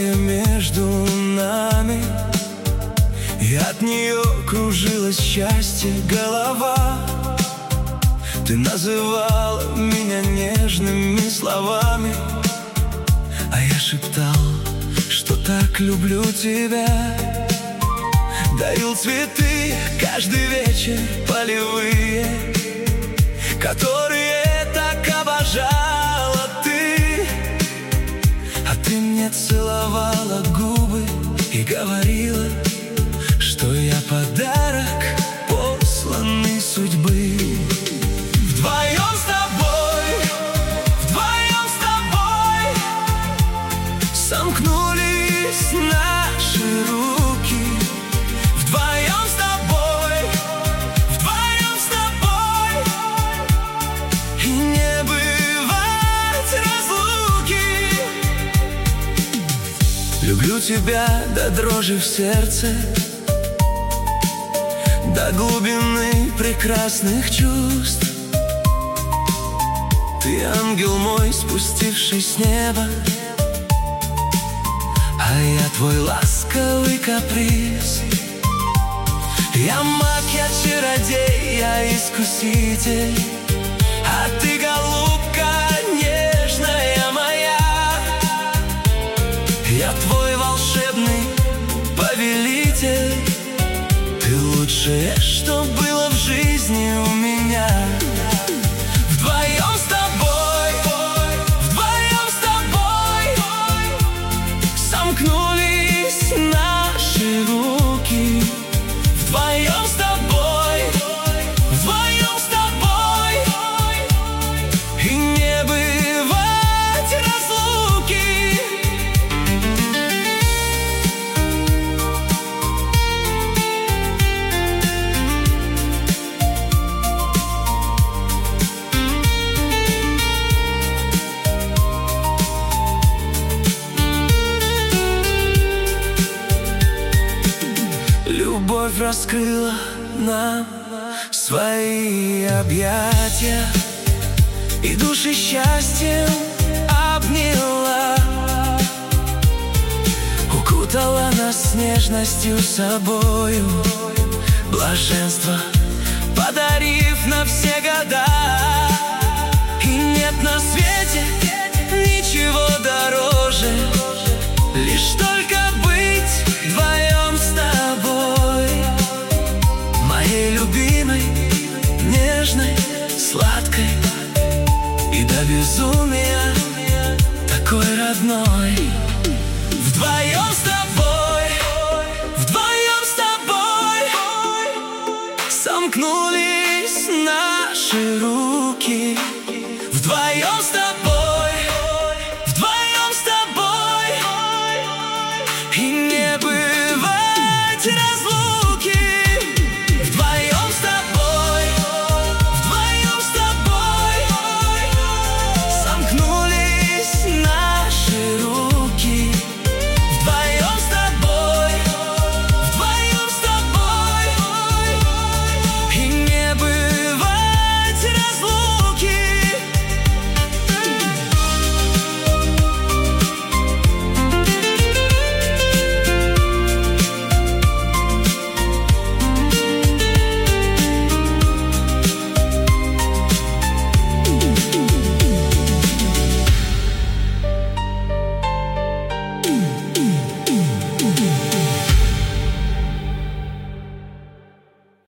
магия между нами, и от нее кружилось счастье голова. Ты называла меня нежными словами, а я шептал, что так люблю тебя. Дарил цветы каждый вечер полевые, которые так обожала ты. А ты мне целовала губы и говорила, что я подарок, посланный судьбы. Вдвоем с тобой сомкнулись наши руки. Вдвоем с тобой, и не бывать разлуки. Люблю тебя до дрожи в сердце, до глубины прекрасных чувств. Ты ангел мой, спустивший с неба, а я твой ласковый каприз. Я маг, я чародей, я искуситель, а ты, голубка, нежная моя. Я твой волшебный повелитель, ты лучшее, что было в жизни у меня. Вдвоем с тобой сомкнулись наши руки. Вдвоем с тобой, и не бывать разлуки. Любовь раскрыла нам свои объятия и души счастьем обняла, укутала нас нежностью собою, блаженство подарив на все года. И нет на свете ничего дороже, лишь только быть вдвоем с тобой, моей любимой, нежной, сладкой и до безумия такой родной. Вдвоем с тобой сомкнулись наши руки. Вдвоем с тобой, и не бывать разлуки.